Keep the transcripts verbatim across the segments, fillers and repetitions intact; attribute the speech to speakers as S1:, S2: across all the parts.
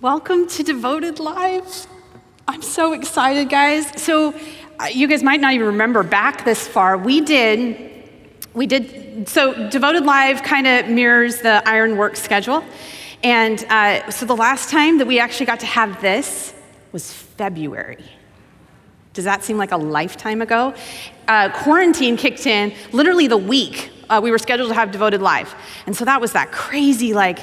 S1: Welcome to Devoted Live. I'm so excited, guys. So uh, you guys might not even remember back this far. We did, we did, so Devoted Live kind of mirrors the Ironworks schedule. And uh, so the last time that we actually got to have this was February. Does that seem like a lifetime ago? Uh, quarantine kicked in literally the week uh, we were scheduled to have Devoted Live. And so that was that crazy, like,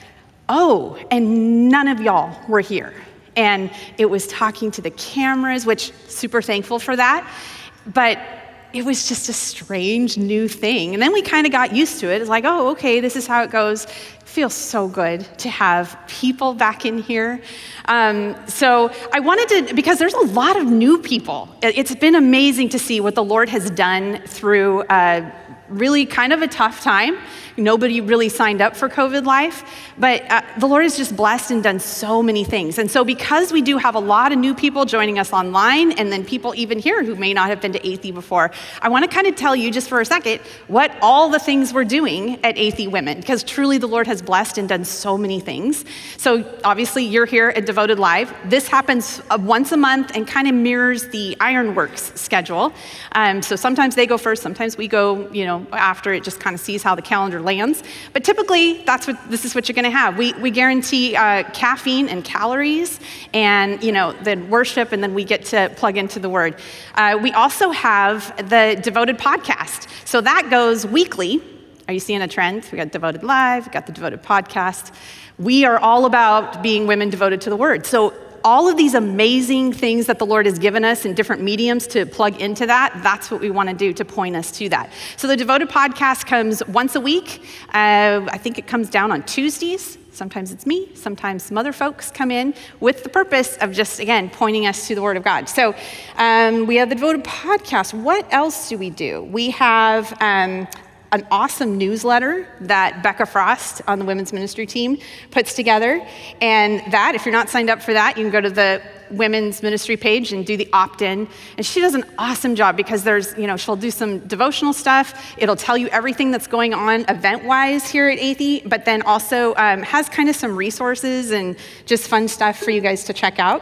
S1: oh, and none of y'all were here. And it was talking to the cameras, which super thankful for that. But it was just a strange new thing. And then we kind of got used to it. It's like, oh, okay, this is how it goes. It feels so good to have people back in here. Um, so I wanted to, because there's a lot of new people. It's been amazing to see what the Lord has done through uh, really kind of a tough time. Nobody really signed up for COVID Life, but uh, the Lord has just blessed and done so many things. And so because we do have a lot of new people joining us online, and then people even here who may not have been to Athey before, I want to kind of tell you just for a second what all the things we're doing at Athey Women, because truly the Lord has blessed and done so many things. So obviously you're here at Devoted Live. This happens uh, once a month and kind of mirrors the Ironworks schedule. Um, so sometimes they go first, sometimes we go, you know, after. It just kind of sees how the calendar lands. But typically, that's what this is what you're going to have. We we guarantee uh, caffeine and calories, and you know, then worship, and then we get to plug into the Word. Uh, we also have the Devoted podcast, so that goes weekly. Are you seeing a trend? We got Devoted Live, we got the Devoted podcast. We are all about being women devoted to the Word. So all of these amazing things that the Lord has given us in different mediums to plug into that, that's what we want to do to point us to that. So the Devoted podcast comes once a week. Uh, I think it comes down on Tuesdays. Sometimes it's me, sometimes some other folks come in with the purpose of just, again, pointing us to the Word of God. So um, we have the Devoted podcast. What else do we do? We have um, an awesome newsletter that Becca Frost on the women's ministry team puts together. And that, if you're not signed up for that, you can go to the women's ministry page and do the opt-in. And she does an awesome job because there's, you know, she'll do some devotional stuff. It'll tell you everything that's going on event-wise here at Athey, but then also um, has kind of some resources and just fun stuff for you guys to check out.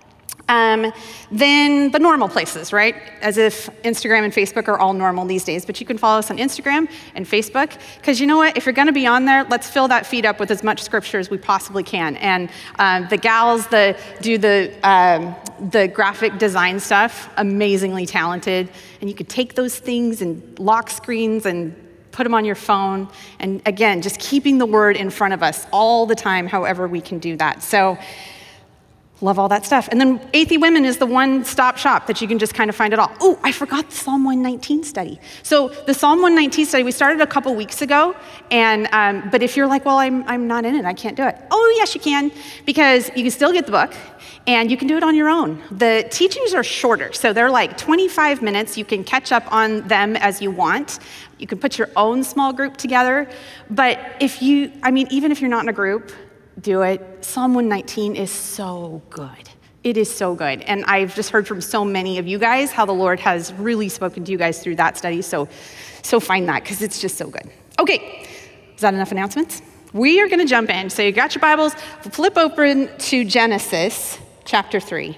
S1: Um, then the normal places, right? As if Instagram and Facebook are all normal these days, but you can follow us on Instagram and Facebook, because you know what? If you're gonna be on there, let's fill that feed up with as much scripture as we possibly can. And um, the gals that do the, um, the graphic design stuff, amazingly talented, and you could take those things and lock screens and put them on your phone. And again, just keeping the Word in front of us all the time, however we can do that. So, love all that stuff. And then Athey Women is the one-stop shop that you can just kind of find it all. Oh, I forgot the Psalm one nineteen study. So the Psalm one nineteen study, we started a couple weeks ago, and um, but if you're like, well, I'm I'm not in it, I can't do it. Oh, yes, you can, because you can still get the book, and you can do it on your own. The teachings are shorter, so they're like twenty-five minutes. You can catch up on them as you want. You can put your own small group together. But if you, I mean, even if you're not in a group, do it. Psalm one nineteen is so good. It is so good. And I've just heard from so many of you guys how the Lord has really spoken to you guys through that study. So, so find that, because it's just so good. Okay, is that enough announcements? We are going to jump in. So you got your Bibles, flip open to Genesis chapter three.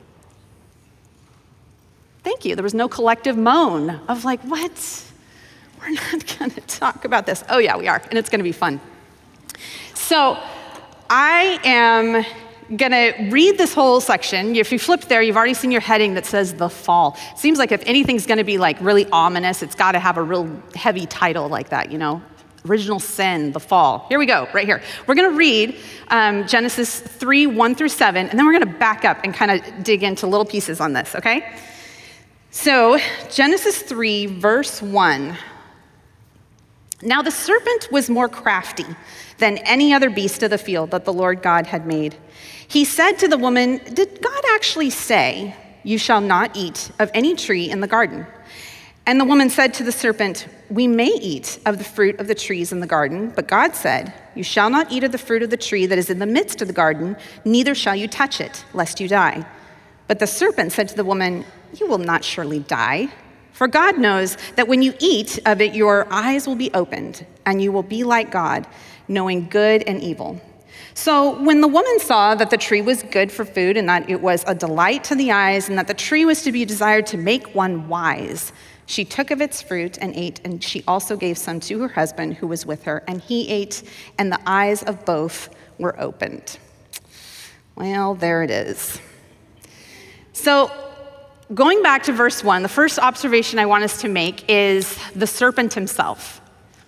S1: Thank you. There was no collective moan of like, what? We're not going to talk about this. Oh yeah, we are. And it's going to be fun. So I am gonna read this whole section. If you flip there, you've already seen your heading that says the fall. It seems like if anything's gonna be like really ominous, it's gotta have a real heavy title like that, you know? Original sin, the fall. Here we go, right here. We're gonna read um, Genesis three, one through seven, and then we're gonna back up and kind of dig into little pieces on this, okay? So, Genesis three, verse one. Now the serpent was more crafty than any other beast of the field that the Lord God had made. He said to the woman, "Did God actually say, 'You shall not eat of any tree in the garden?'" And the woman said to the serpent, "We may eat of the fruit of the trees in the garden, but God said, 'You shall not eat of the fruit of the tree that is in the midst of the garden, neither shall you touch it, lest you die.' But the serpent said to the woman, 'You will not surely die. For God knows that when you eat of it, your eyes will be opened, and you will be like God, knowing good and evil.' So when the woman saw that the tree was good for food and that it was a delight to the eyes and that the tree was to be desired to make one wise, she took of its fruit and ate, and she also gave some to her husband who was with her, and he ate, and the eyes of both were opened. Well, there it is. So going back to verse one, the first observation I want us to make is the serpent himself.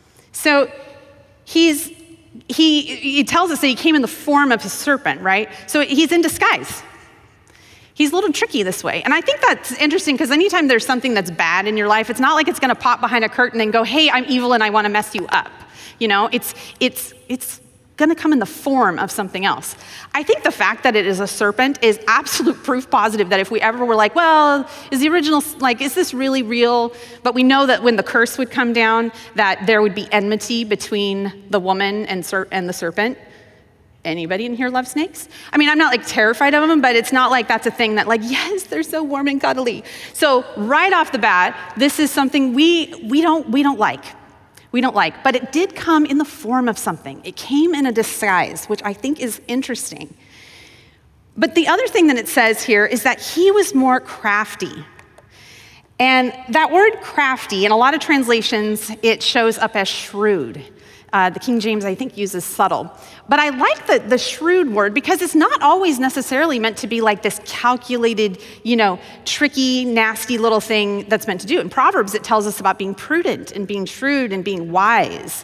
S1: So he's he he tells us that he came in the form of a serpent, right? So he's in disguise. He's a little tricky this way. And I think that's interesting because anytime there's something that's bad in your life, it's not like it's going to pop behind a curtain and go, hey, I'm evil and I want to mess you up. You know, it's it's it's going to come in the form of something else. I think the fact that it is a serpent is absolute proof positive that if we ever were like, well, is the original, like, is this really real? But we know that when the curse would come down, that there would be enmity between the woman and, ser- and the serpent. Anybody in here love snakes? I mean, I'm not like terrified of them, but it's not like that's a thing that like, yes, they're so warm and cuddly. So right off the bat, this is something we we don't we don't like. We don't like, but it did come in the form of something. It came in a disguise, which I think is interesting. But the other thing that it says here is that he was more crafty. And that word crafty, in a lot of translations, it shows up as shrewd. Uh, the King James, I think, uses subtle. But I like the, the shrewd word because it's not always necessarily meant to be like this calculated, you know, tricky, nasty little thing that's meant to do. In Proverbs, it tells us about being prudent and being shrewd and being wise.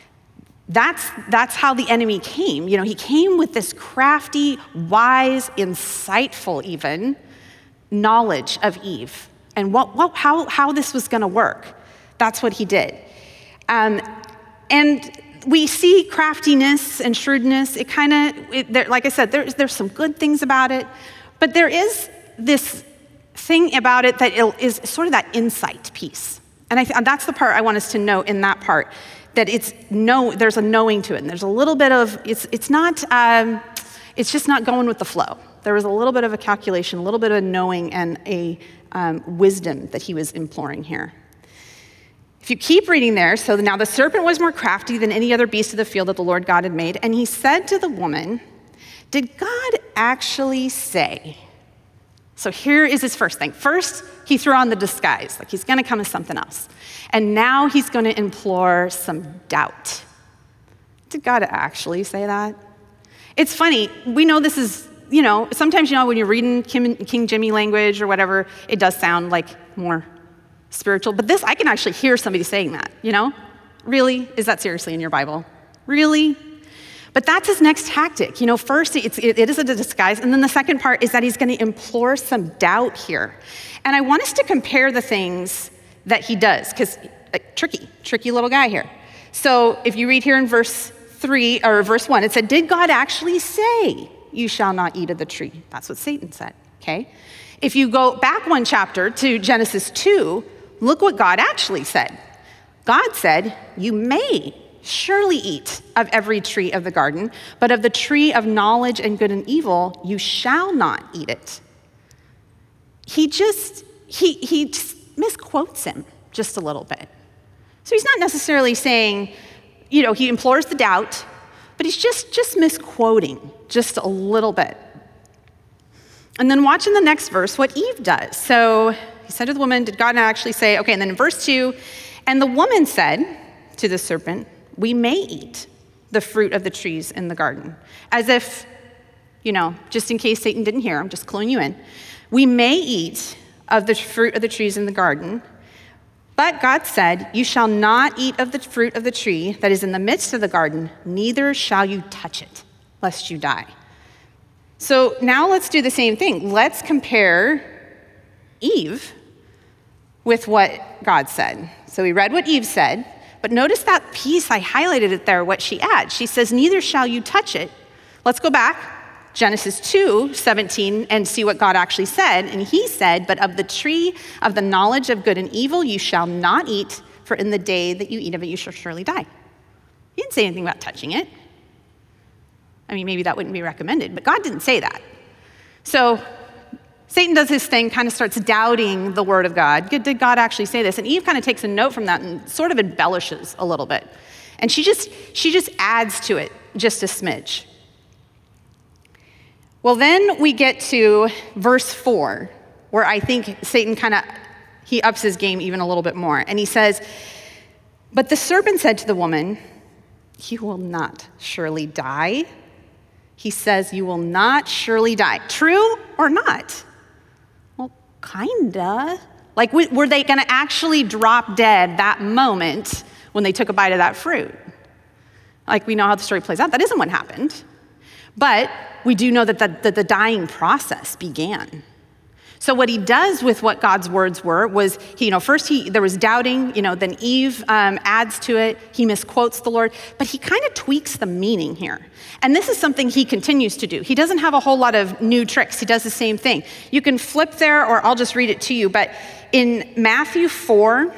S1: That's, that's how the enemy came. You know, he came with this crafty, wise, insightful even, knowledge of Eve and what, what, how, how this was going to work. That's what he did. Um, And we see craftiness and shrewdness. It kind of, like I said, there's, there's some good things about it, but there is this thing about it that is sort of that insight piece. And I th- that's the part I want us to know in that part, that it's no, there's a knowing to it. And there's a little bit of, it's it's not, um, it's just not going with the flow. There was a little bit of a calculation, a little bit of a knowing and a um, wisdom that he was imploring here. If you keep reading there, so now the serpent was more crafty than any other beast of the field that the Lord God had made. And he said to the woman, did God actually say? So here is his first thing. First, he threw on the disguise, like he's going to come as something else. And now he's going to implore some doubt. Did God actually say that? It's funny. We know this is, you know, sometimes, you know, when you're reading King, King Jimmy language or whatever, it does sound like more spiritual, but this, I can actually hear somebody saying that, you know? Really? Is that seriously in your Bible? Really? But that's his next tactic. You know, first, it's, it, it is a disguise, and then the second part is that he's going to implore some doubt here. And I want us to compare the things that he does, because uh, tricky, tricky little guy here. So if you read here in verse three, or verse one, it said, did God actually say, you shall not eat of the tree? That's what Satan said, okay? If you go back one chapter to Genesis two, look what God actually said. God said, you may surely eat of every tree of the garden, but of the tree of knowledge and good and evil, you shall not eat it. He just, he, he misquotes him just a little bit. So he's not necessarily saying, you know, he implores the doubt, but he's just, just misquoting just a little bit. And then watch in the next verse what Eve does. So he said to the woman, did God not actually say, okay, and then in verse two, and the woman said to the serpent, we may eat the fruit of the trees in the garden. As if, you know, just in case Satan didn't hear, I'm just cluing you in. We may eat of the fruit of the trees in the garden, but God said, you shall not eat of the fruit of the tree that is in the midst of the garden, neither shall you touch it, lest you die. So now let's do the same thing. Let's compare Eve with what God said. So we read what Eve said, but notice that piece, I highlighted it there, what she adds. She says, neither shall you touch it. Let's go back, Genesis two seventeen, and see what God actually said. And he said, but of the tree of the knowledge of good and evil you shall not eat, for in the day that you eat of it you shall surely die. He didn't say anything about touching it. I mean, maybe that wouldn't be recommended, but God didn't say that. So Satan does his thing, kind of starts doubting the word of God. Did God actually say this? And Eve kind of takes a note from that and sort of embellishes a little bit. And she just she just adds to it just a smidge. Well, then we get to verse four, where I think Satan kind of, he ups his game even a little bit more. And he says, but the serpent said to the woman, you will not surely die. He says, you will not surely die. True or not? Well, kinda. Like, were they gonna actually drop dead that moment when they took a bite of that fruit? Like, we know how the story plays out. That isn't what happened. But we do know that the, that the dying process began. So what he does with what God's words were was, he, you know, first he there was doubting, you know, then Eve um, adds to it. He misquotes the Lord, but he kind of tweaks the meaning here. And this is something he continues to do. He doesn't have a whole lot of new tricks. He does the same thing. You can flip there, or I'll just read it to you. But in Matthew four,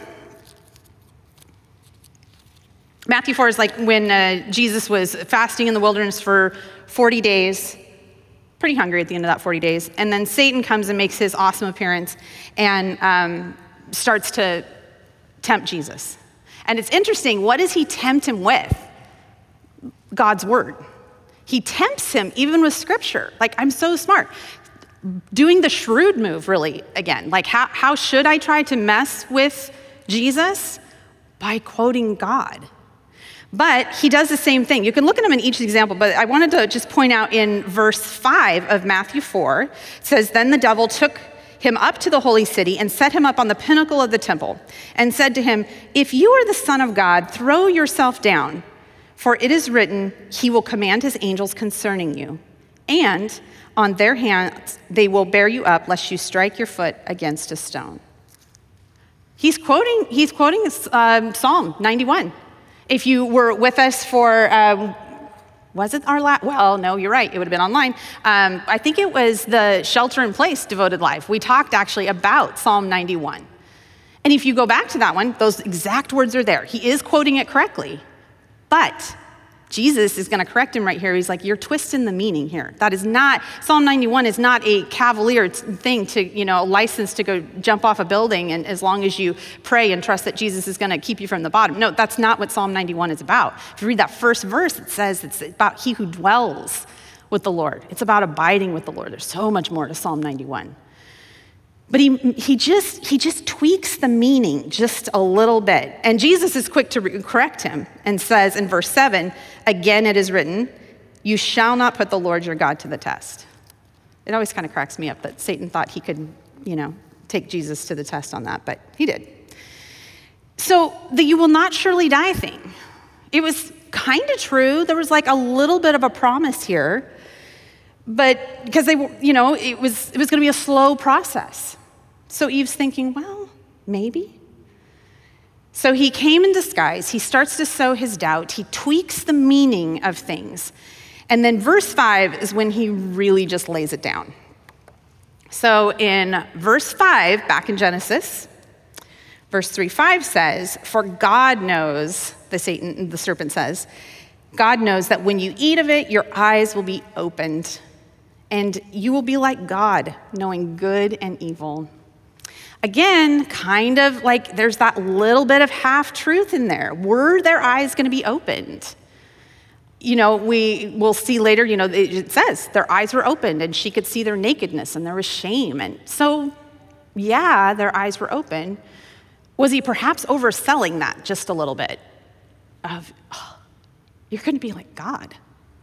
S1: Matthew four is like when uh, Jesus was fasting in the wilderness for forty days. Pretty hungry at the end of that forty days. And then Satan comes and makes his awesome appearance and um, starts to tempt Jesus. And it's interesting, what does he tempt him with? God's word. He tempts him even with scripture. Like, I'm so smart. Doing the shrewd move, really, again. Like, how, how should I try to mess with Jesus? By quoting God. But he does the same thing. You can look at him in each example, but I wanted to just point out in verse five of Matthew four, it says, then the devil took him up to the holy city and set him up on the pinnacle of the temple and said to him, if you are the Son of God, throw yourself down, for it is written, he will command his angels concerning you, and on their hands they will bear you up, lest you strike your foot against a stone. He's quoting, he's quoting um, Psalm ninety-one. If you were with us for, um, was it our last, well, no, you're right, it would have been online. Um, I think it was the Shelter in Place Devoted Life. We talked actually about Psalm ninety-one. And if you go back to that one, those exact words are there. He is quoting it correctly, but Jesus is gonna correct him right here. He's like, you're twisting the meaning here. That is not, Psalm ninety-one is not a cavalier thing to, you know, license to go jump off a building and as long as you pray and trust that Jesus is gonna keep you from the bottom. No, that's not what Psalm ninety-one is about. If you read that first verse, it says it's about he who dwells with the Lord. It's about abiding with the Lord. There's so much more to Psalm ninety-one. But he he just he just tweaks the meaning just a little bit. And Jesus is quick to re- correct him and says in verse seven, again it is written, you shall not put the Lord your God to the test. It always kind of cracks me up that Satan thought he could, you know, take Jesus to the test on that, but he did. So the you will not surely die thing, it was kind of true. There was like a little bit of a promise here, but because they were, you know, it was it was going to be a slow process. So Eve's thinking, well, maybe. So he came in disguise. He starts to sow his doubt. He tweaks the meaning of things. And then verse five is when he really just lays it down. So in verse five, back in Genesis, verse three five says, for God knows, the Satan, the serpent says, God knows that when you eat of it, your eyes will be opened, and you will be like God, knowing good and evil. Again, kind of like there's that little bit of half-truth in there. Were their eyes going to be opened? You know, we will see later, you know, it says their eyes were opened and she could see their nakedness and there was shame. And so, yeah, their eyes were open. Was he perhaps overselling that just a little bit? Of, oh, you're going to be like God.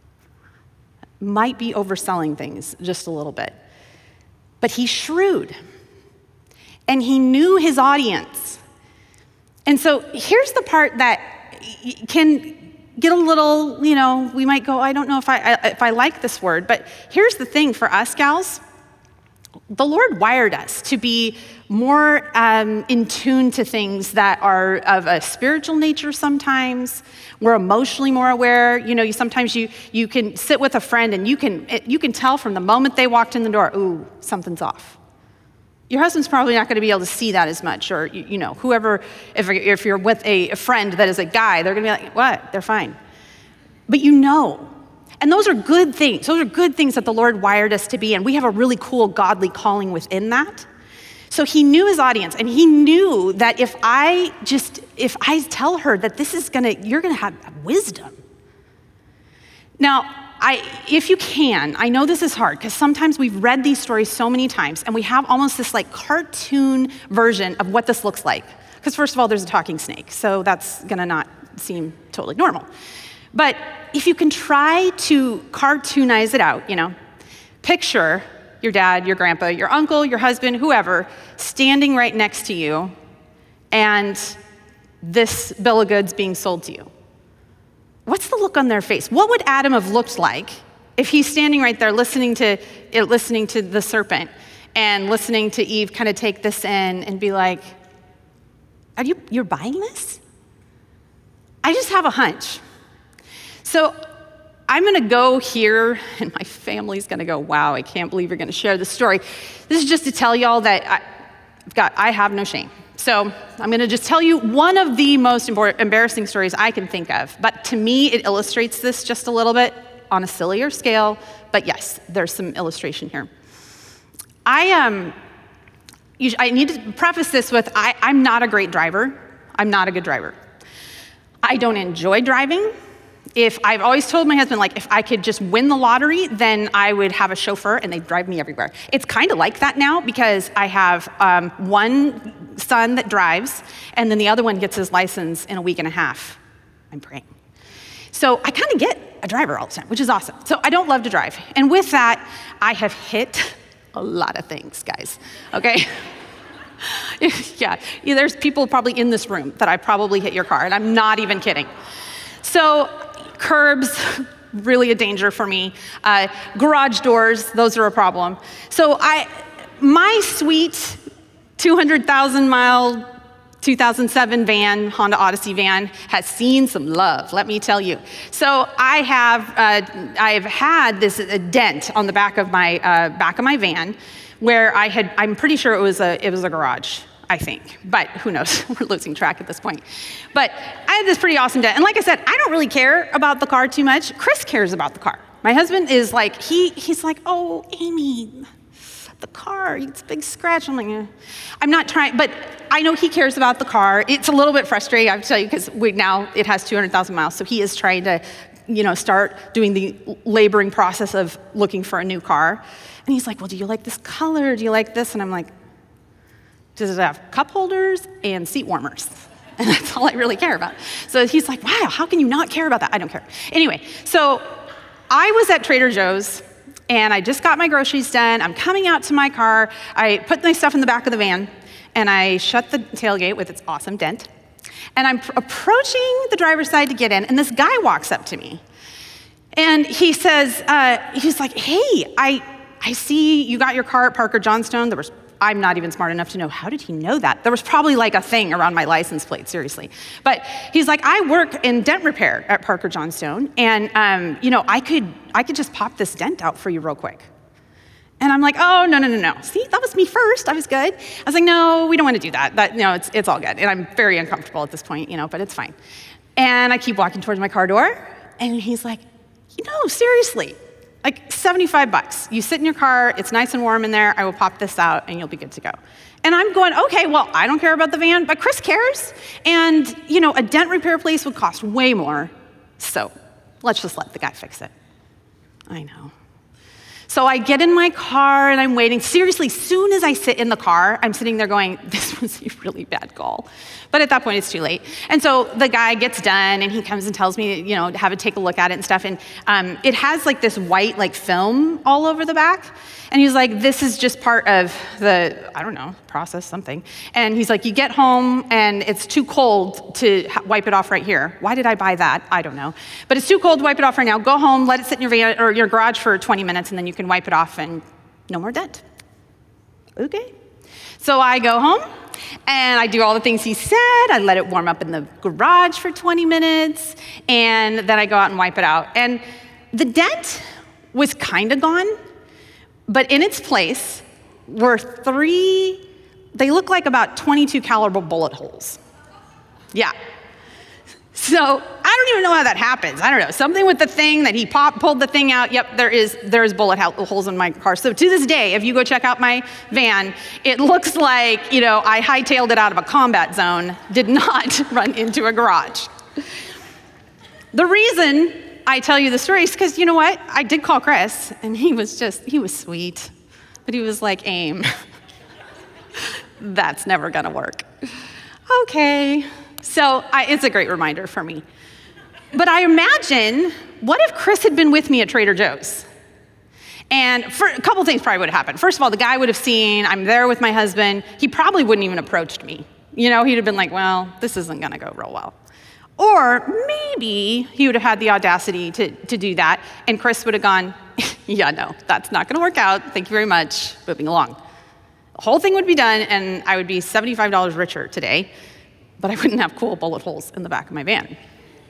S1: Might be overselling things just a little bit. But he's shrewd. And he knew his audience. And so here's the part that can get a little, you know, we might go, I don't know if I if I like this word, but here's the thing for us gals. The Lord wired us to be more um, in tune to things that are of a spiritual nature sometimes. We're emotionally more aware. You know, you, sometimes you you can sit with a friend and you can you can tell from the moment they walked in the door, ooh, something's off. Your husband's probably not going to be able to see that as much, or, you, you know, whoever, if, if you're with a, a friend that is a guy, they're going to be like, what? They're fine. But you know. And those are good things. Those are good things that the Lord wired us to be, and we have a really cool godly calling within that. So he knew his audience, and he knew that if I just, if I tell her that this is going to, you're going to have wisdom. Now, I, if you can, I know this is hard because sometimes we've read these stories so many times and we have almost this like cartoon version of what this looks like. Because first of all, there's a talking snake, so that's gonna not seem totally normal. But if you can try to cartoonize it out, you know, picture your dad, your grandpa, your uncle, your husband, whoever, standing right next to you and this bill of goods being sold to you. What's the look on their face? What would Adam have looked like if he's standing right there listening to listening to the serpent and listening to Eve kind of take this in and be like, Are you, you're buying this? I just have a hunch. So I'm gonna go here, and my family's gonna go, wow, I can't believe you're gonna share this story. This is just to tell y'all that I, I've got, I have no shame. So I'm gonna just tell you one of the most embarrassing stories I can think of, but to me, it illustrates this just a little bit on a sillier scale, but yes, there's some illustration here. I, um, I need to preface this with, I, I'm not a great driver. I'm not a good driver. I don't enjoy driving. If I've always told my husband, like, if I could just win the lottery, then I would have a chauffeur and they'd drive me everywhere. It's kind of like that now because I have um, one son that drives and then the other one gets his license in a week and a half. I'm praying. So I kind of get a driver all the time, which is awesome. So I don't love to drive. And with that, I have hit a lot of things, guys, okay? yeah, there's people probably in this room that I probably hit your car, and I'm not even kidding. So curbs, really a danger for me. Uh, garage doors, those are a problem. So I, my sweet two hundred thousand mile two thousand seven van, Honda Odyssey van, has seen some love, let me tell you. So I have, uh, I've had this a dent on the back of my uh, back of my van, where I had, I'm pretty sure it was a, it was a garage, I think, but who knows? We're losing track at this point. But I had this pretty awesome dent, and like I said, I don't really care about the car too much. Chris cares about the car. My husband is like, he he's like, oh, Amy, the car, it's a big scratch. I'm like, eh. I'm not trying, but I know he cares about the car. It's a little bit frustrating, I have to tell you, because we now it has two hundred thousand miles, so he is trying to, you know, start doing the laboring process of looking for a new car. And he's like, well, do you like this color? Do you like this? And I'm like, does it have cup holders and seat warmers? And that's all I really care about. So he's like, wow, how can you not care about that? I don't care. Anyway, so I was at Trader Joe's, and I just got my groceries done. I'm coming out to my car. I put my stuff in the back of the van, and I shut the tailgate with its awesome dent. And I'm pr- approaching the driver's side to get in, and this guy walks up to me. And he says, uh, he's like, hey, I, I see you got your car at Parker Johnstone. There was, I'm not even smart enough to know, how did he know that? There was probably like a thing around my license plate, seriously. But he's like, I work in dent repair at Parker Johnstone, and um, you know, I could, I could just pop this dent out for you real quick. And I'm like, oh, no, no, no, no. See, that was me first, I was good. I was like, no, we don't want to do that. That, no, it's, it's all good. And I'm very uncomfortable at this point, you know, but it's fine. And I keep walking towards my car door, and he's like, you know, seriously, like seventy-five bucks. You sit in your car, it's nice and warm in there, I will pop this out and you'll be good to go. And I'm going, okay, well, I don't care about the van, but Chris cares. And, you know, a dent repair place would cost way more. So let's just let the guy fix it. I know. So I get in my car and I'm waiting. Seriously, soon as I sit in the car, I'm sitting there going, this was a really bad call. But at that point, it's too late. And so the guy gets done and he comes and tells me, you know, to have a take a look at it and stuff. And um, it has like this white like film all over the back. And he's like, this is just part of the, I don't know, process, something. And he's like, you get home and it's too cold to wipe it off right here. Why did I buy that? I don't know. But it's too cold to wipe it off right now. Go home, let it sit in your van or your garage for twenty minutes, and then you can wipe it off and no more dent. Okay. So I go home and I do all the things he said. I let it warm up in the garage for twenty minutes, and then I go out and wipe it out. And the dent was kind of gone, but in its place were three, they look like about twenty-two caliber bullet holes. Yeah. So I don't even know how that happens. I don't know. Something with the thing that he popped, pulled the thing out. Yep, there is there is bullet holes in my car. So to this day, if you go check out my van, it looks like, you know, I hightailed it out of a combat zone, did not run into a garage. The reason I tell you the stories because you know what? I did call Chris, and he was just, he was sweet. But he was like, Aim, that's never gonna work. Okay. So I, it's a great reminder for me. But I imagine, what if Chris had been with me at Trader Joe's? And for, a couple things probably would have happened. First of all, the guy would have seen I'm there with my husband. He probably wouldn't even approached me. You know, he'd have been like, well, this isn't gonna go real well. Or maybe he would have had the audacity to, to do that, and Chris would have gone, yeah, no, that's not gonna work out. Thank you very much, moving along. The whole thing would be done, and I would be seventy-five dollars richer today, but I wouldn't have cool bullet holes in the back of my van.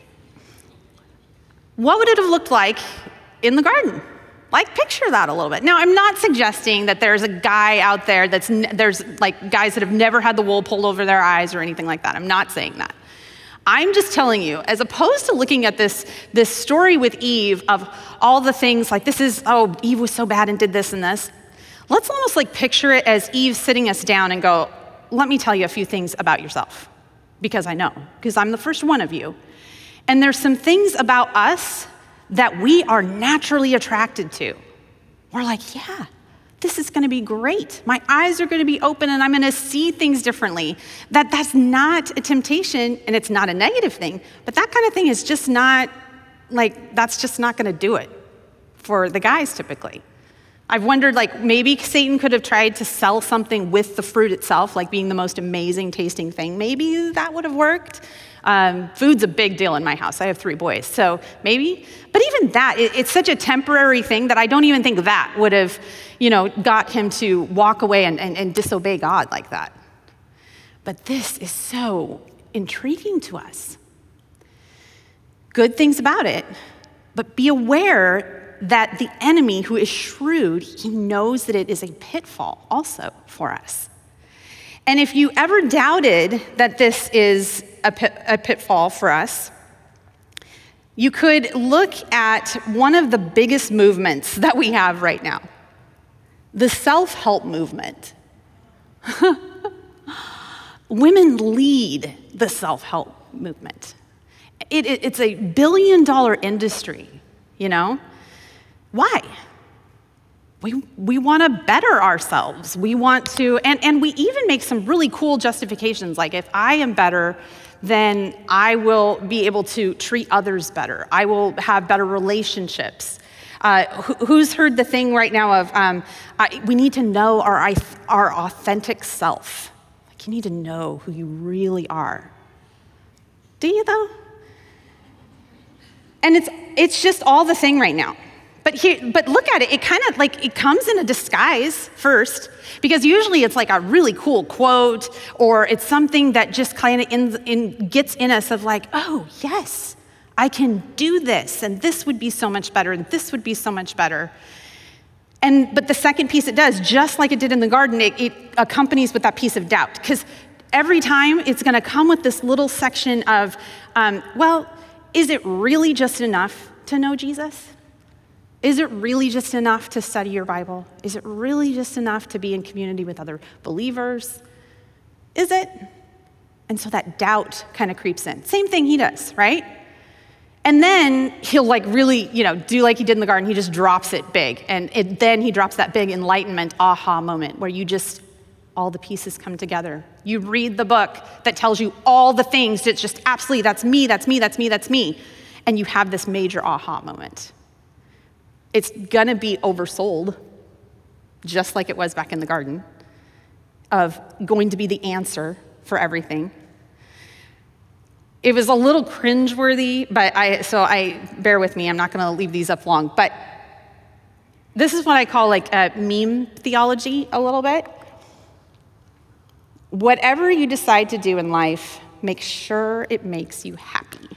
S1: What would it have looked like in the garden? Like, picture that a little bit. Now, I'm not suggesting that there's a guy out there that's, ne- there's like guys that have never had the wool pulled over their eyes or anything like that. I'm not saying that. I'm just telling you, as opposed to looking at this, this story with Eve of all the things like this is, oh, Eve was so bad and did this and this, let's almost like picture it as Eve sitting us down and go, let me tell you a few things about yourself, because I know, because I'm the first one of you. And there's some things about us that we are naturally attracted to. We're like, yeah, this is gonna be great. My eyes are gonna be open and I'm gonna see things differently. That that's not a temptation and it's not a negative thing, but that kind of thing is just not, like, that's just not gonna do it for the guys typically. I've wondered, like, maybe Satan could have tried to sell something with the fruit itself, like being the most amazing tasting thing. Maybe that would have worked. Um, food's a big deal in my house. I have three boys, so maybe. But even that, it, it's such a temporary thing that I don't even think that would have, you know, got him to walk away and, and, and disobey God like that. But this is so intriguing to us. Good things about it, but be aware that the enemy, who is shrewd, he knows that it is a pitfall also for us. And if you ever doubted that this is a, pit, a pitfall for us, you could look at one of the biggest movements that we have right now, the self-help movement. Women lead the self-help movement. It, it, it's a billion dollar industry, you know? Why? We, we want to better ourselves. We want to, and, and we even make some really cool justifications, like if I am better, then I will be able to treat others better. I will have better relationships. Uh, who, who's heard the thing right now of um, I, we need to know our, our authentic self? Like, you need to know who you really are. Do you though? And it's it's just all the thing right now. But here, but look at it, it kind of like, it comes in a disguise first, because usually it's like a really cool quote, or it's something that just kind of in, in, gets in us of like, oh yes, I can do this, and this would be so much better, and this would be so much better. And, but the second piece it does, just like it did in the garden, it, it accompanies with that piece of doubt, because every time it's gonna come with this little section of, um, well, is it really just enough to know Jesus? Is it really just enough to study your Bible? Is it really just enough to be in community with other believers? Is it? And so that doubt kind of creeps in. Same thing he does, right? And then he'll like really, you know, do like he did in the garden. He just drops it big. And it, then he drops that big enlightenment aha moment where you just, all the pieces come together. You read the book that tells you all the things that's just absolutely, that's me, that's me, that's me, that's me. And you have this major aha moment. It's gonna be oversold, just like it was back in the garden, of going to be the answer for everything. It was a little cringeworthy, but I, so I, bear with me, I'm not gonna leave these up long, but this is what I call like a meme theology a little bit. Whatever you decide to do in life, make sure it makes you happy.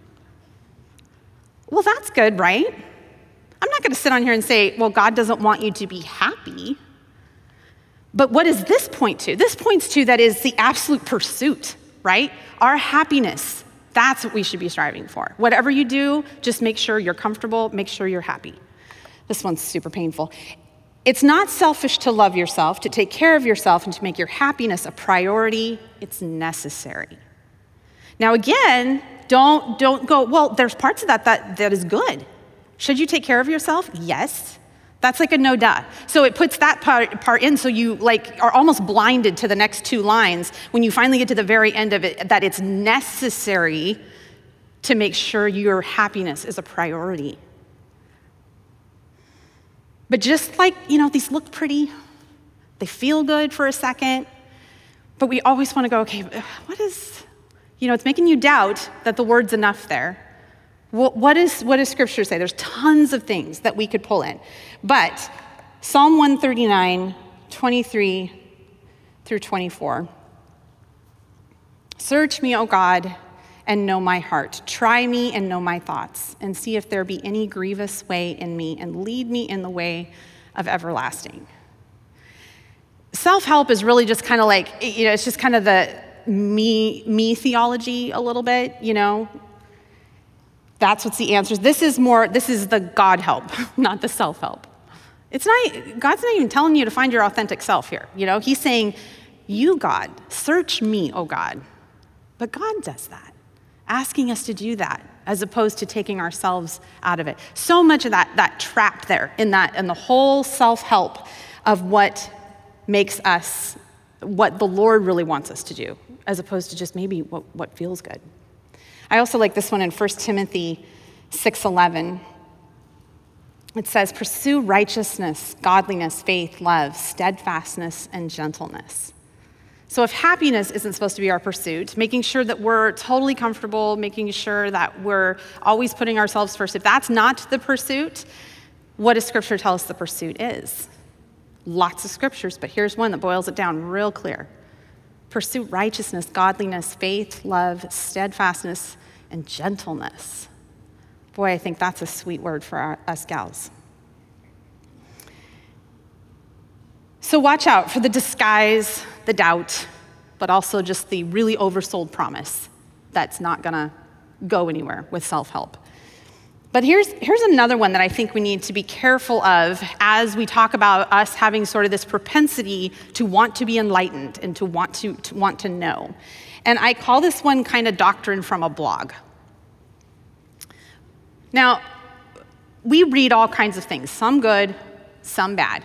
S1: Well, that's good, right? I'm not gonna sit on here and say, well, God doesn't want you to be happy. But what does this point to? This points to that is the absolute pursuit, right? Our happiness, that's what we should be striving for. Whatever you do, just make sure you're comfortable, make sure you're happy. This one's super painful. It's not selfish to love yourself, to take care of yourself, and to make your happiness a priority. It's necessary. Now again, Don't, don't go, well, there's parts of that, that that is good. Should you take care of yourself? Yes. That's like a no duh. So it puts that part, part in so you like are almost blinded to the next two lines when you finally get to the very end of it, that it's necessary to make sure your happiness is a priority. But just like, you know, these look pretty, they feel good for a second, but we always want to go, okay, what is, you know, it's making you doubt that the word's enough there. What, what, is, what does Scripture say? There's tons of things that we could pull in. But Psalm one thirty-nine, twenty-three through twenty-four. Search me, O God, and know my heart. Try me and know my thoughts, and see if there be any grievous way in me, and lead me in the way of everlasting. Self-help is really just kind of like, you know, it's just kind of the me, me theology a little bit, you know. That's what's the answers. This is more, this is the God help, not the self-help. It's not, God's not even telling you to find your authentic self here, you know. He's saying, you, God, search me, O God. But God does that, asking us to do that, as opposed to taking ourselves out of it. So much of that, that trap there in that, and the whole self-help of what makes us, what the Lord really wants us to do, as opposed to just maybe what, what feels good. I also like this one in First Timothy six eleven. It says, pursue righteousness, godliness, faith, love, steadfastness, and gentleness. So if happiness isn't supposed to be our pursuit, making sure that we're totally comfortable, making sure that we're always putting ourselves first, if that's not the pursuit, what does Scripture tell us the pursuit is? Lots of scriptures, but here's one that boils it down real clear. Pursue righteousness, godliness, faith, love, steadfastness, and gentleness. Boy, I think that's a sweet word for our, us gals. So watch out for the disguise, the doubt, but also just the really oversold promise that's not gonna go anywhere with self-help. But here's, here's another one that I think we need to be careful of as we talk about us having sort of this propensity to want to be enlightened and to want to, to want to know. And I call this one kind of doctrine from a blog. Now, we read all kinds of things, some good, some bad.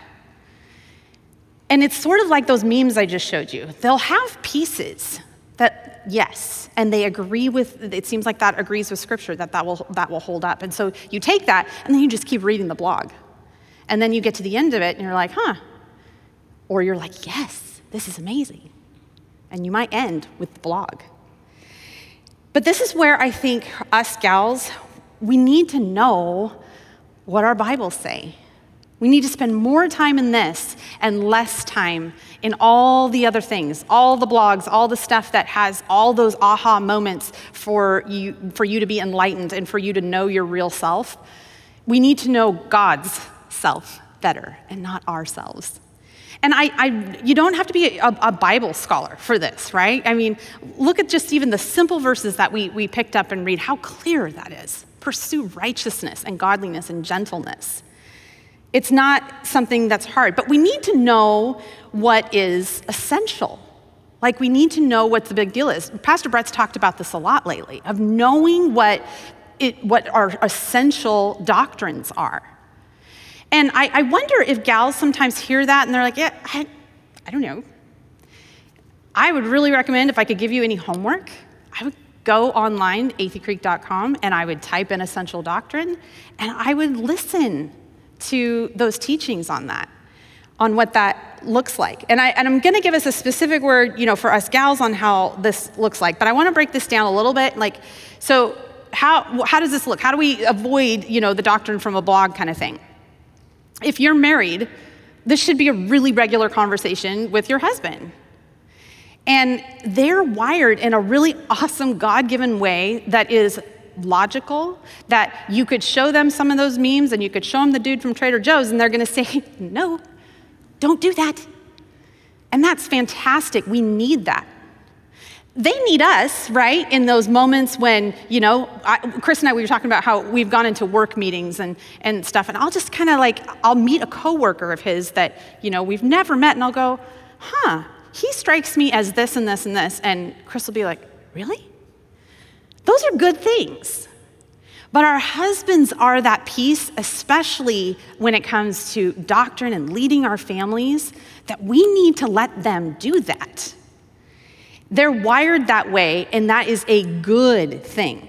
S1: And it's sort of like those memes I just showed you. They'll have pieces that, yes, and they agree with, it seems like that agrees with Scripture, that that will, that will hold up. And so you take that, and then you just keep reading the blog. And then you get to the end of it, and you're like, huh. Or you're like, yes, this is amazing. And you might end with the blog. But this is where I think us gals, we need to know what our Bibles say. We need to spend more time in this and less time in all the other things, all the blogs, all the stuff that has all those aha moments for you, for you to be enlightened and for you to know your real self. We need to know God's self better and not ourselves. And I, I you don't have to be a, a Bible scholar for this, right? I mean, look at just even the simple verses that we, we picked up and read, how clear that is. Pursue righteousness and godliness and gentleness. It's not something that's hard, but we need to know what is essential. Like, we need to know what the big deal is. Pastor Brett's talked about this a lot lately, of knowing what it, what our essential doctrines are. And I, I wonder if gals sometimes hear that and they're like, yeah, I, I don't know. I would really recommend, if I could give you any homework, I would go online, athey creek dot com, and I would type in essential doctrine, and I would listen to those teachings on that, on what that looks like. And, I, and I'm gonna give us a specific word, you know, for us gals on how this looks like, but I wanna break this down a little bit. Like, so how, how does this look? How do we avoid, you know, the doctrine from a blog kind of thing? If you're married, this should be a really regular conversation with your husband. And they're wired in a really awesome God-given way that is logical, that you could show them some of those memes and you could show them the dude from Trader Joe's and they're gonna say, no, don't do that. And that's fantastic. We need that. They need us, right? In those moments when, you know, I, Chris and I, we were talking about how we've gone into work meetings and, and stuff, and I'll just kind of like, I'll meet a coworker of his that, you know, we've never met, and I'll go, huh, he strikes me as this and this and this, and Chris will be like, really? Those are good things. But our husbands are that piece, especially when it comes to doctrine and leading our families, that we need to let them do that. They're wired that way, and that is a good thing.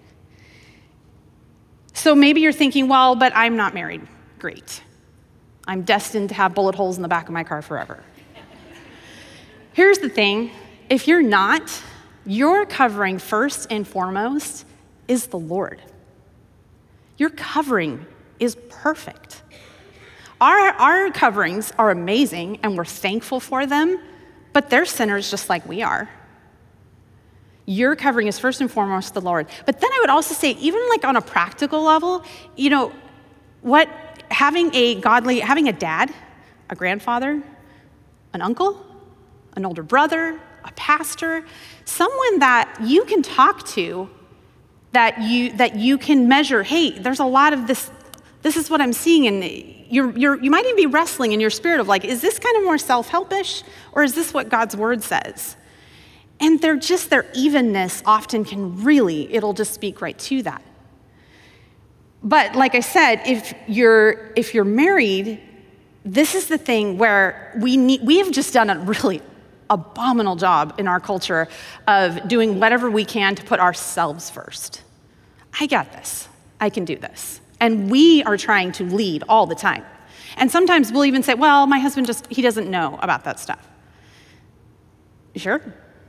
S1: So maybe you're thinking, well, but I'm not married. Great. I'm destined to have bullet holes in the back of my car forever. Here's the thing. If you're not, your covering first and foremost is the Lord. Your covering is perfect. Our, our coverings are amazing, and we're thankful for them, but they're sinners just like we are. Your covering is first and foremost the Lord. But then I would also say, even like on a practical level, you know, what having a godly, having a dad, a grandfather, an uncle, an older brother, a pastor, someone that you can talk to, that you that you can measure, hey, there's a lot of this, this is what I'm seeing, and you're, you're, you might even be wrestling in your spirit of like, is this kind of more self-helpish, or is this what God's word says? And they're just, their evenness often can really, it'll just speak right to that. But like I said, if you're if you're married, this is the thing where we need, we have just done a really abominable job in our culture of doing whatever we can to put ourselves first. I got this. I can do this. And we are trying to lead all the time. And sometimes we'll even say, well, my husband just, he doesn't know about that stuff. Sure.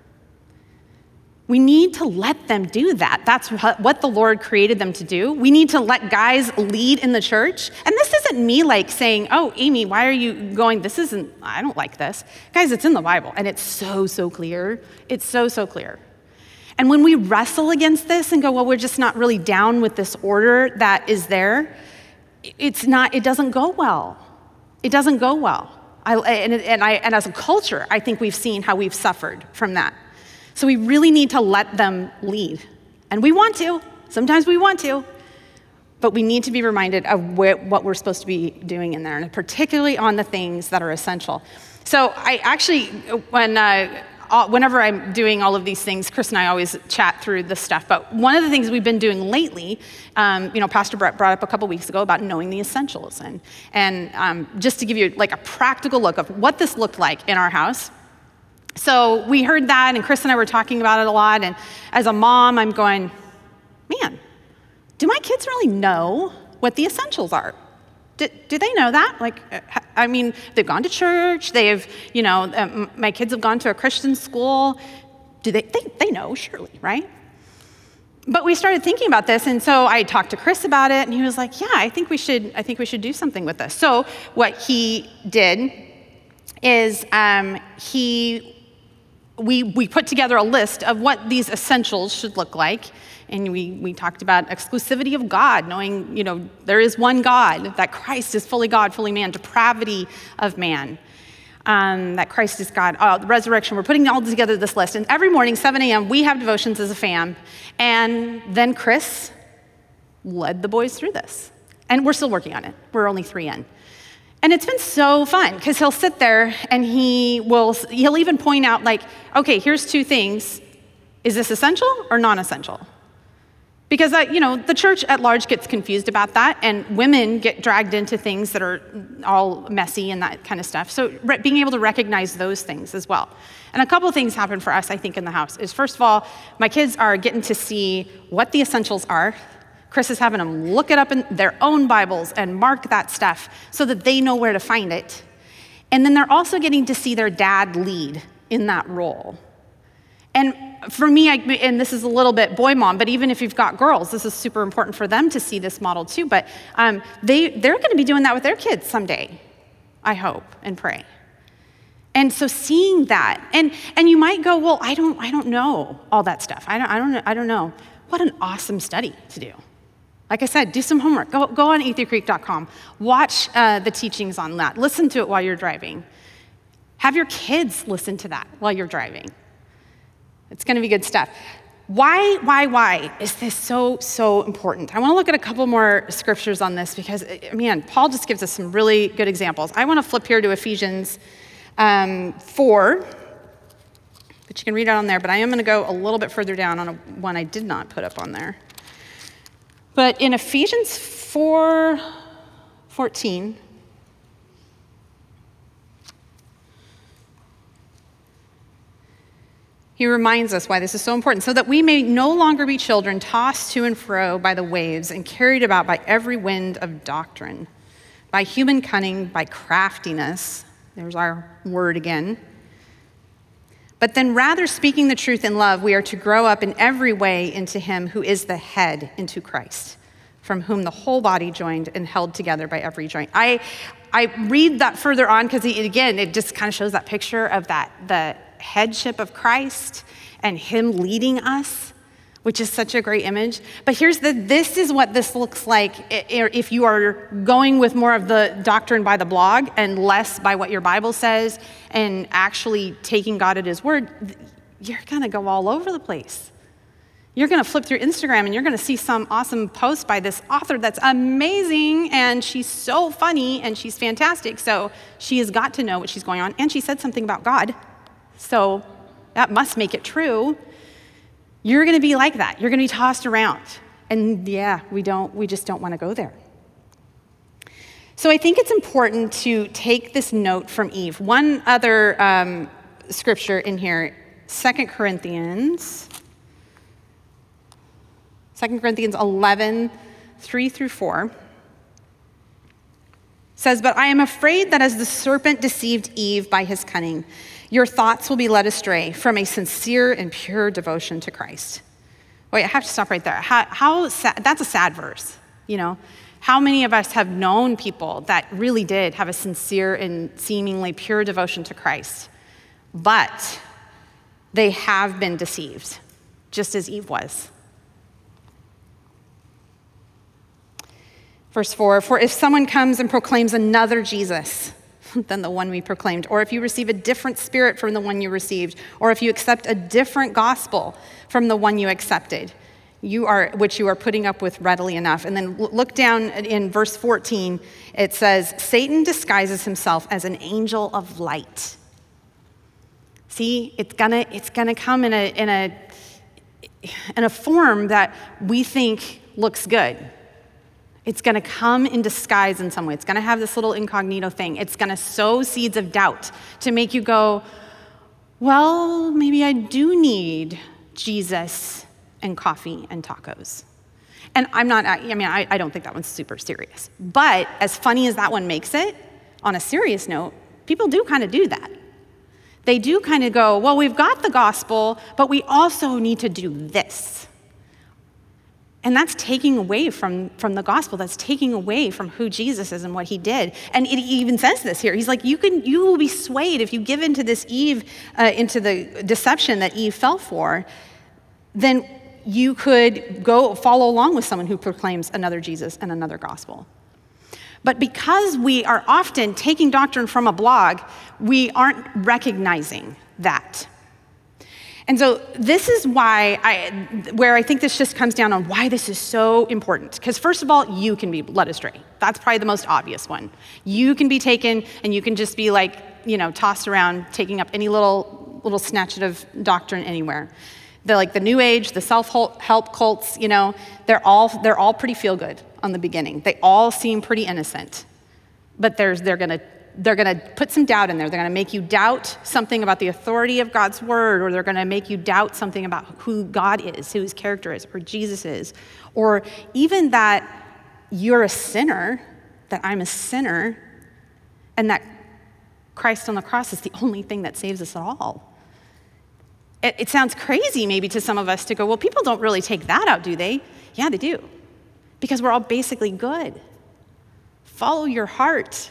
S1: We need to let them do that. That's what the Lord created them to do. We need to let guys lead in the church. And this isn't me like saying, oh, Amy, why are you going, this isn't, I don't like this. Guys, it's in the Bible, and it's so, so clear. It's so, so clear. And when we wrestle against this and go, well, we're just not really down with this order that is there, it's not, it doesn't go well. It doesn't go well. I, and, and, I, and as a culture, I think we've seen how we've suffered from that. So we really need to let them lead. And we want to. Sometimes we want to. But we need to be reminded of wh- what we're supposed to be doing in there, and particularly on the things that are essential. So I actually, when uh, whenever I'm doing all of these things, Chris and I always chat through this stuff. But one of the things we've been doing lately, um, you know, Pastor Brett brought up a couple weeks ago about knowing the essentials. And, and um, just to give you like a practical look of what this looked like in our house. So we heard that, and Chris and I were talking about it a lot, and as a mom, I'm going, man, do my kids really know what the essentials are? Do, do they know that? Like, I mean, they've gone to church, they've, you know, um, my kids have gone to a Christian school. Do they, they, they know, surely, right? But we started thinking about this, and so I talked to Chris about it, and he was like, yeah, I think we should, I think we should do something with this. So what he did is um, he, We we put together a list of what these essentials should look like, and we we talked about exclusivity of God, knowing, you know, there is one God, that Christ is fully God, fully man, depravity of man, um, that Christ is God, uh, the resurrection. We're putting all together this list, and every morning, seven a.m., we have devotions as a fam, and then Chris led the boys through this, and we're still working on it. We're only three in. And it's been so fun, because he'll sit there and he will, he'll even point out like, okay, here's two things. Is this essential or non-essential? Because, uh, you know, the church at large gets confused about that, and women get dragged into things that are all messy and that kind of stuff. So re- being able to recognize those things as well. And a couple of things happen for us, I think, in the house is, first of all, my kids are getting to see what the essentials are. Chris is having them look it up in their own Bibles and mark that stuff so that they know where to find it. And then they're also getting to see their dad lead in that role. And for me, I, and this is a little bit boy mom, but even if you've got girls, this is super important for them to see this model too. But um, they, they're going to be doing that with their kids someday, I hope and pray. And so seeing that, and and you might go, well, I don't I don't know all that stuff. I don't I don't I don't know. What an awesome study to do. Like I said, do some homework. Go, go on athey creek dot com. Watch uh, the teachings on that. Listen to it while you're driving. Have your kids listen to that while you're driving. It's going to be good stuff. Why, why, why is this so, so important? I want to look at a couple more scriptures on this because, man, Paul just gives us some really good examples. I want to flip here to Ephesians um, four. But you can read it on there, but I am going to go a little bit further down on a, one I did not put up on there. But in Ephesians four fourteen, he reminds us why this is so important. So that we may no longer be children tossed to and fro by the waves and carried about by every wind of doctrine, by human cunning, by craftiness. There's our word again. But then rather speaking the truth in love, we are to grow up in every way into him who is the head, into Christ, from whom the whole body joined and held together by every joint. I I read that further on because, again, it just kind of shows that picture of that, the headship of Christ and him leading us, which is such a great image. But here's the, this is what this looks like if you are going with more of the doctrine by the blog and less by what your Bible says and actually taking God at his word. You're gonna go all over the place. You're gonna flip through Instagram and you're gonna see some awesome post by this author that's amazing and she's so funny and she's fantastic. So she has got to know what she's going on. And she said something about God. So that must make it true. You're gonna be like that. You're gonna be tossed around. And yeah, we don't, we just don't wanna go there. So I think it's important to take this note from Eve. One other um, scripture in here, Second Corinthians, Second Corinthians eleven, three through four, says, "But I am afraid that as the serpent deceived Eve by his cunning, your thoughts will be led astray from a sincere and pure devotion to Christ." Wait, I have to stop right there. How, how sad, that's a sad verse, you know? How many of us have known people that really did have a sincere and seemingly pure devotion to Christ, but they have been deceived, just as Eve was? Verse four, "For if someone comes and proclaims another Jesus than the one we proclaimed, or if you receive a different spirit from the one you received, or if you accept a different gospel from the one you accepted, you are which you are putting up with readily enough." And then look down in verse fourteen, it says, "Satan disguises himself as an angel of light." See, it's gonna it's gonna come in a in a in a form that we think looks good. It's gonna come in disguise in some way. It's gonna have this little incognito thing. It's gonna sow seeds of doubt to make you go, well, maybe I do need Jesus and coffee and tacos. And I'm not, I mean, I, I don't think that one's super serious. But as funny as that one makes it, on a serious note, people do kind of do that. They do kind of go, well, we've got the gospel, but we also need to do this. And that's taking away from, from the gospel. That's taking away from who Jesus is and what he did. And it even says this here. He's like, you can, you will be swayed if you give into this Eve, uh, into the deception that Eve fell for, then you could go follow along with someone who proclaims another Jesus and another gospel. But because we are often taking doctrine from a blog, we aren't recognizing that. And so this is why I, where I think this just comes down on why this is so important. Because first of all, you can be led astray. That's probably the most obvious one. You can be taken and you can just be like, you know, tossed around, taking up any little little snatchet of doctrine anywhere. The like the New Age, the self-help cults, you know, they're all they're all pretty feel good on the beginning. They all seem pretty innocent, but there's they're gonna. They're going to put some doubt in there. They're going to make you doubt something about the authority of God's word, or they're going to make you doubt something about who God is, who his character is, or Jesus is, or even that you're a sinner, that I'm a sinner, and that Christ on the cross is the only thing that saves us at all. It, it sounds crazy maybe to some of us to go, well, people don't really take that out, do they? Yeah, they do, because we're all basically good. Follow your heart.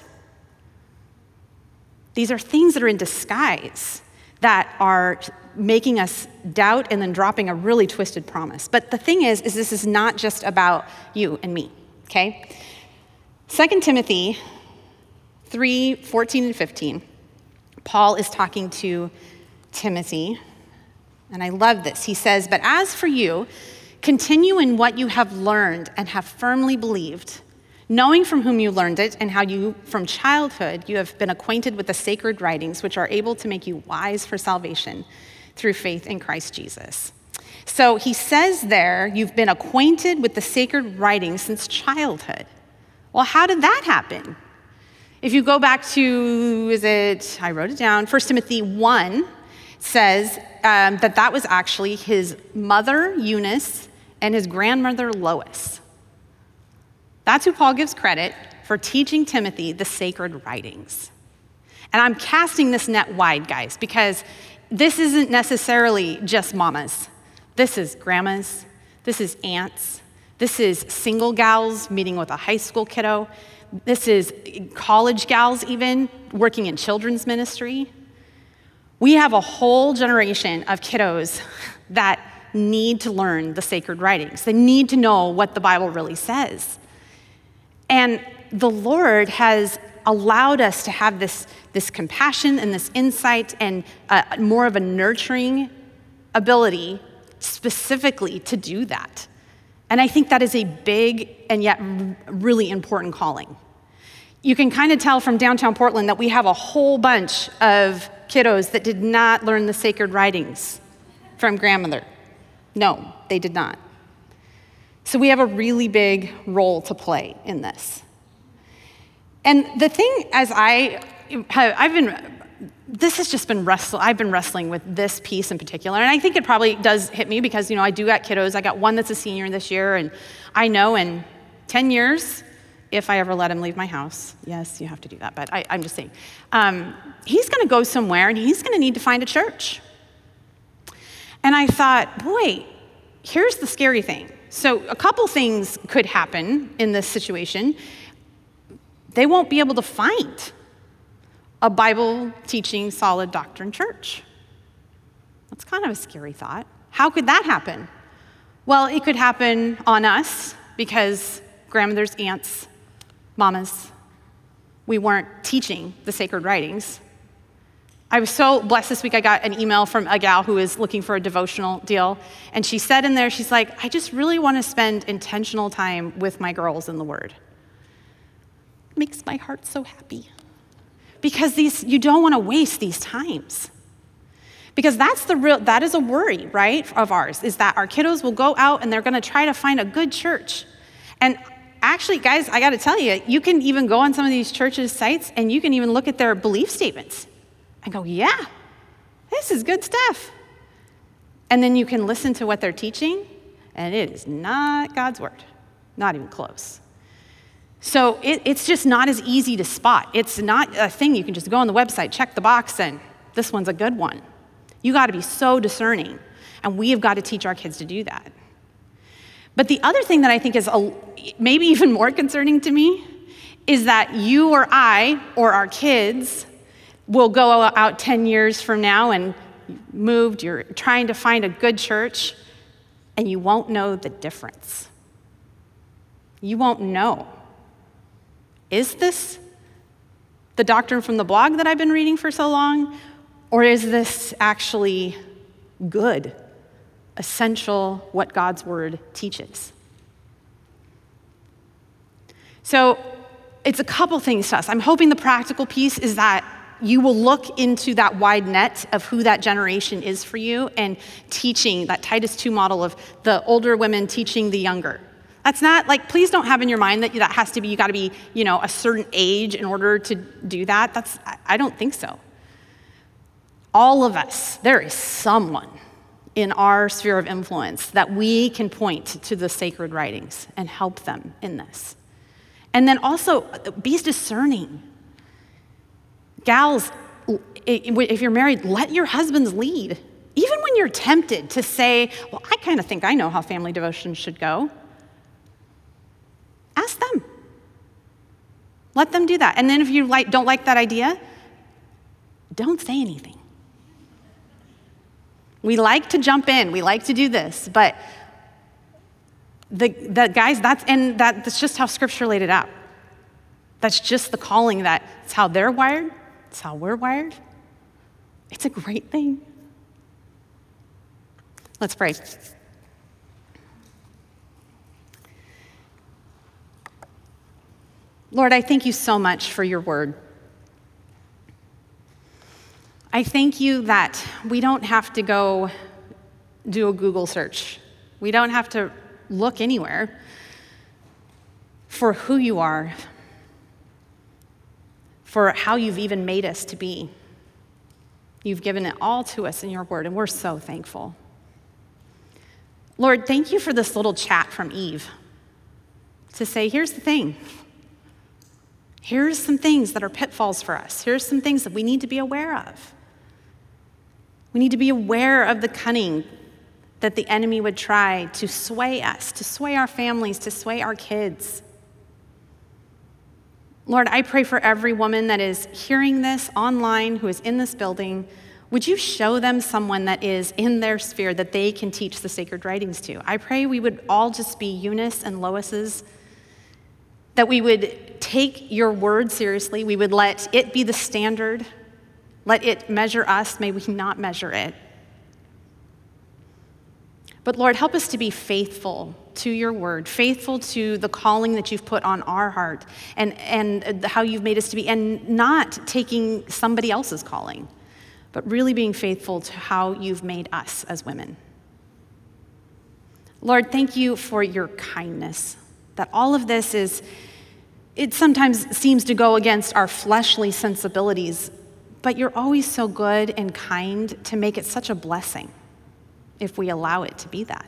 S1: These are things that are in disguise that are making us doubt and then dropping a really twisted promise. But the thing is, is this is not just about you and me, okay? Second Timothy three, fourteen and fifteen, Paul is talking to Timothy, and I love this. He says, "But as for you, continue in what you have learned and have firmly believed, knowing from whom you learned it and how you, from childhood, you have been acquainted with the sacred writings, which are able to make you wise for salvation through faith in Christ Jesus. So he says there, you've been acquainted with the sacred writings since childhood. Well, how did that happen? If you go back to, is it, I wrote it down, First Timothy one says um, that that was actually his mother, Eunice, and his grandmother, Lois. That's who Paul gives credit for teaching Timothy the sacred writings. And I'm casting this net wide, guys, because this isn't necessarily just mamas. This is grandmas, this is aunts, this is single gals meeting with a high school kiddo, this is college gals even working in children's ministry. We have a whole generation of kiddos that need to learn the sacred writings. They need to know what the Bible really says. And the Lord has allowed us to have this, this compassion and this insight and uh, more of a nurturing ability specifically to do that. And I think that is a big and yet really important calling. You can kind of tell from downtown Portland that we have a whole bunch of kiddos that did not learn the sacred writings from grandmother. No, they did not. So we have a really big role to play in this. And the thing as I have, I've been, this has just been wrestling, I've been wrestling with this piece in particular, and I think it probably does hit me because, you know, I do got kiddos. I got one that's a senior this year, and I know in ten years, if I ever let him leave my house, yes, you have to do that, but I, I'm just saying, um, he's gonna go somewhere and he's gonna need to find a church. And I thought, boy, here's the scary thing. So a couple things could happen in this situation. They won't be able to find a Bible teaching solid doctrine church. That's kind of a scary thought. How could that happen? Well, it could happen on us because grandmothers, aunts, mamas, we weren't teaching the sacred writings. I was so blessed this week. I got an email from a gal who is looking for a devotional deal. And she said in there, she's like, I just really want to spend intentional time with my girls in the Word. It makes my heart so happy. Because these, you don't want to waste these times. Because that's the real, that is a worry, right, of ours, is that our kiddos will go out and they're going to try to find a good church. And actually, guys, I got to tell you, you can even go on some of these churches' sites and you can even look at their belief statements and go, yeah, this is good stuff. And then you can listen to what they're teaching, and it is not God's word, not even close. So it, it's just not as easy to spot. It's not a thing you can just go on the website, check the box, and this one's a good one. You got to be so discerning, and we have got to teach our kids to do that. But the other thing that I think is a, maybe even more concerning to me is that you or I or our kids will go out ten years from now and moved, you're trying to find a good church, and you won't know the difference. You won't know. Is this the doctrine from the blog that I've been reading for so long? Or is this actually good, essential, what God's word teaches? So it's a couple things to us. I'm hoping the practical piece is that you will look into that wide net of who that generation is for you and teaching that Titus two model of the older women teaching the younger. That's not like, please don't have in your mind that that has to be, you gotta be, you know, a certain age in order to do that. That's, I don't think so. All of us, there is someone in our sphere of influence that we can point to the sacred writings and help them in this. And then also, be discerning. Gals, if you're married, let your husbands lead. Even when you're tempted to say, well, I kind of think I know how family devotion should go. Ask them. Let them do that. And then if you like, don't like that idea, don't say anything. We like to jump in. We like to do this. But the, the guys, that's, and that, that's just how Scripture laid it out. That's just the calling that it's how they're wired. It's how we're wired. It's a great thing. Let's pray. Lord, I thank you so much for your word. I thank you that we don't have to go do a Google search. We don't have to look anywhere for who you are, for how you've even made us to be. You've given it all to us in your word, and we're so thankful. Lord, thank you for this little chat from Eve to say, here's the thing. Here's some things that are pitfalls for us. Here's some things that we need to be aware of. We need to be aware of the cunning that the enemy would try to sway us, to sway our families, to sway our kids. Lord, I pray for every woman that is hearing this online, who is in this building. Would you show them someone that is in their sphere that they can teach the sacred writings to? I pray we would all just be Eunice and Lois's, that we would take your word seriously. We would let it be the standard. Let it measure us. May we not measure it. But Lord, help us to be faithful to your word, faithful to the calling that you've put on our heart and, and how you've made us to be, and not taking somebody else's calling, but really being faithful to how you've made us as women. Lord, thank you for your kindness, that all of this is, it sometimes seems to go against our fleshly sensibilities, but you're always so good and kind to make it such a blessing if we allow it to be that.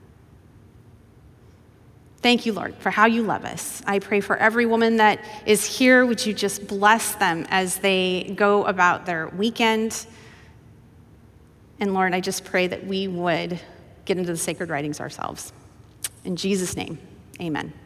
S1: Thank you, Lord, for how you love us. I pray for every woman that is here. Would you just bless them as they go about their weekend? And Lord, I just pray that we would get into the sacred writings ourselves. In Jesus' name, amen.